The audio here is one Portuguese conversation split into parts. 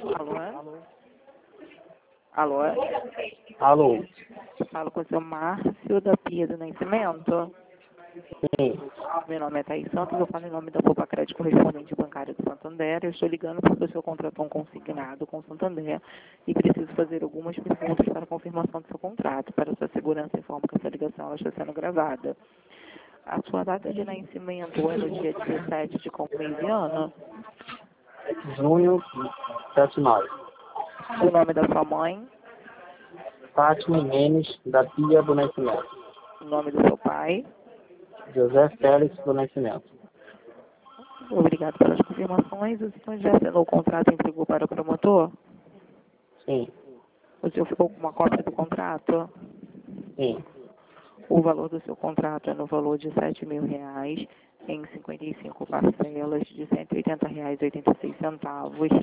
Alô? Alô? Alô? Falo com o seu Márcio da Pia do Nascimento. Sim. Meu nome é Thaís Santos, eu falo em nome da Copa Crédito Correspondente Bancária do Santander. Eu estou ligando porque o senhor contratou um consignado com o Santander e preciso fazer algumas perguntas para a confirmação do seu contrato. Para sua segurança, informo que essa ligação ela está sendo gravada. A sua data de nascimento é no dia 17 de qual mês e ano? Junho 79. O nome da sua mãe? Fátima Menes, da Pia do Nascimento. O nome do seu pai? José Félix do Nascimento. Obrigado pelas confirmações. O senhor já assinou o contrato e entregou para o promotor? Sim. O senhor ficou com uma cópia do contrato? Sim. O valor do seu contrato é no valor de R$ 7.000, em 55 parcelas de R$ 180,86,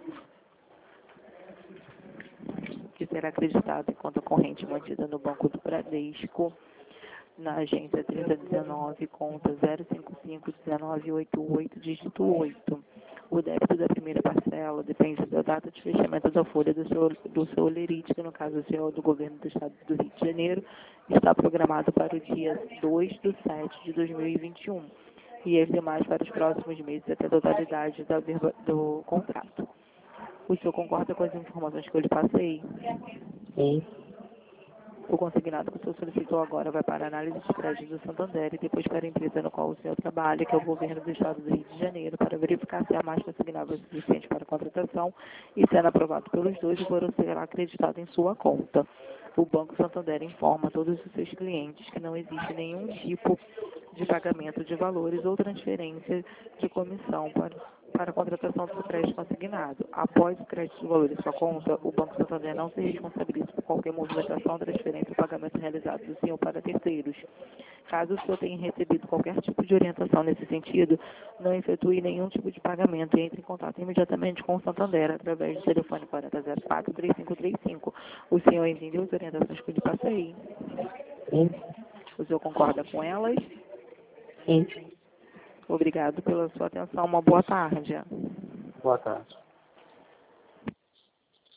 que será acreditado em conta corrente mantida no Banco do Bradesco, na agência 3019, conta 0551988, dígito 8. O débito da primeira parcela depende da data de fechamento da folha do seu olerite, que no caso é do governo do estado do Rio de Janeiro, está programado para o dia 2/7/2021 e as demais para os próximos meses até a totalidade do contrato. O senhor concorda com as informações que eu lhe passei? Sim. O consignado que o senhor solicitou agora vai para a análise de crédito do Santander e depois para a empresa no qual o senhor trabalha, que é o governo do estado do Rio de Janeiro, para verificar se a mais consignável é suficiente para a contratação e, sendo aprovado pelos dois, o valor será acreditado em sua conta. O Banco Santander informa a todos os seus clientes que não existe nenhum tipo de pagamento de valores ou transferência de comissão para a contratação do crédito consignado. Após o crédito de valor em sua conta, o Banco Santander não se responsabiliza por qualquer movimentação, transferência ou pagamento realizado do senhor para terceiros. Caso o senhor tenha recebido qualquer tipo de orientação nesse sentido, não efetue nenhum tipo de pagamento e entre em contato imediatamente com o Santander através do telefone 4004-3535. O senhor entendeu as orientações que eu lhe passei? Sim. O senhor concorda com elas? Sim. Obrigado pela sua atenção. Uma boa tarde. Boa tarde.